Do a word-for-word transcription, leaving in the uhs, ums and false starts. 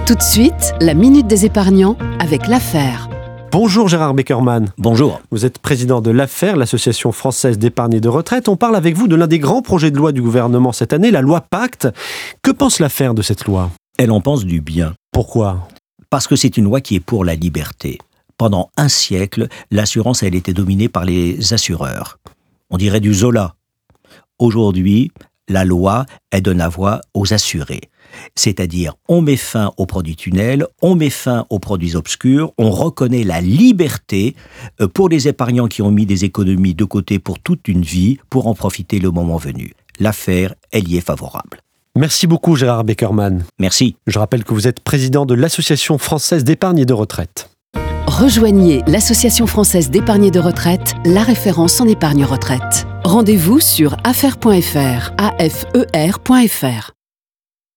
Tout de suite, la Minute des épargnants avec l'Affaire. Bonjour Gérard Beckerman. Bonjour. Vous êtes président de l'Affaire, l'association française d'épargne et de retraite. On parle avec vous de l'un des grands projets de loi du gouvernement cette année, la loi Pacte. Que pense l'Affaire de cette loi ? Elle en pense du bien. Pourquoi ? Parce que c'est une loi qui est pour la liberté. Pendant un siècle, l'assurance, elle était dominée par les assureurs. On dirait du Zola. Aujourd'hui, la loi, elle donne la voix aux assurés. C'est-à-dire, on met fin aux produits tunnels, on met fin aux produits obscurs, on reconnaît la liberté pour les épargnants qui ont mis des économies de côté pour toute une vie, pour en profiter le moment venu. L'Affaire, elle y est favorable. Merci beaucoup Gérard Beckerman. Merci. Je rappelle que vous êtes président de l'association française d'épargne et de retraite. Rejoignez l'Association française d'épargne et de retraite, la référence en épargne retraite. Rendez-vous sur affaire point f r, A F E R point F R.